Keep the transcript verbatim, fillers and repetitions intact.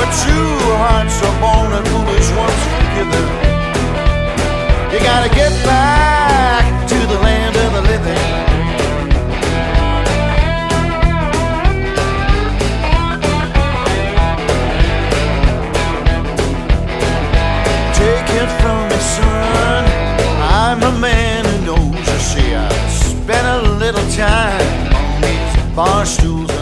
two hearts are born and foolish ones forgiven. You gotta get back to the land of the living. Take it from me, son, I'm a man who knows. You see, I spent a little time on these bar stools.